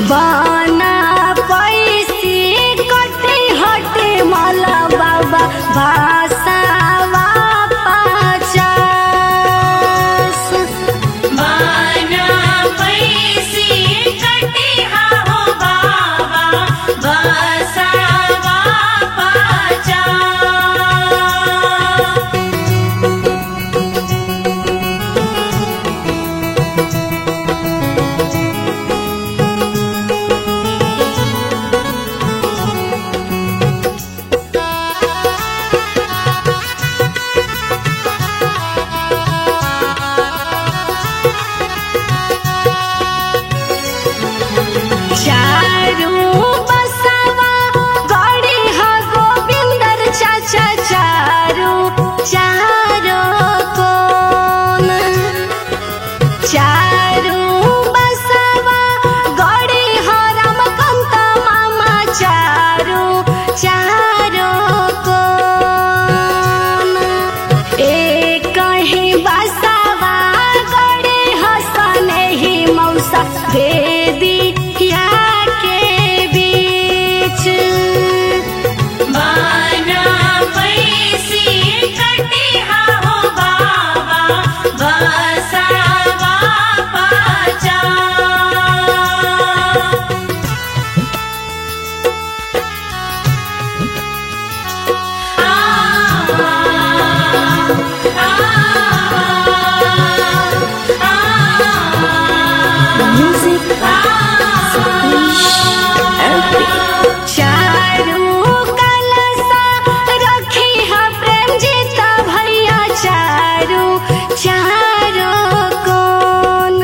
बाना पैसी कटे हटे मला बाबा भाषावा पाचास बाना पैसी कटे हा हो बाबा बसावा पाचा चारू बसवा गड़ी हा गोविंदर चाचा चारू चारो कोन चारू बसवा गड़ी हा रामकांत मामा चारू चारो कोन एक ही बसवा गड़ी हसने ही मौसा भेदी बाना पैसी कटे हा हो बाबा बसावा पाचा चारू कलसा रखी हा प्रेम जीता भैया चारू चारो कोन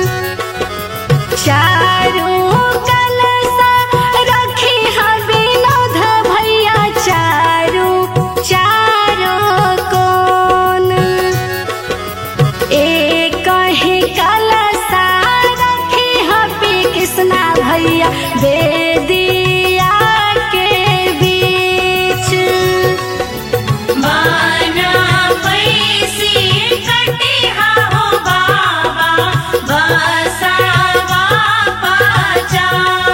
चारू कलसा रखी हा विनोद भैया चारू चारो कोन एक ही कलसा रखी हा पी कृष्णा भैया बेदिया के बीच बाना पैसी कटे हा हो बाबा बसावा पाचा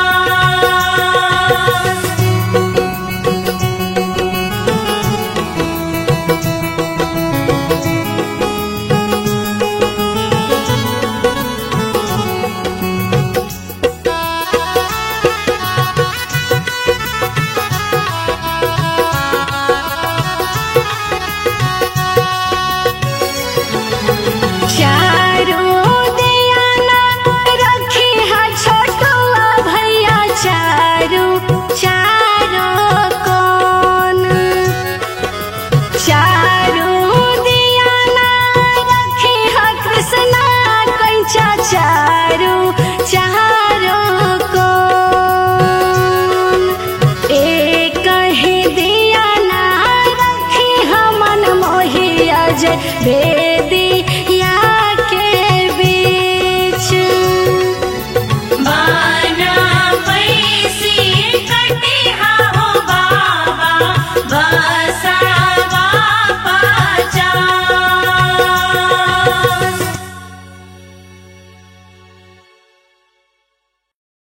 चारू दियाना रखी हा छोटुआ भैया चारू चारो कोन चारू दियाना रखी हा कृष्णा कंचा चारू चारो कोन एक ही दियाना रखी हा मन मोही अजय बेदिया के बीच बाना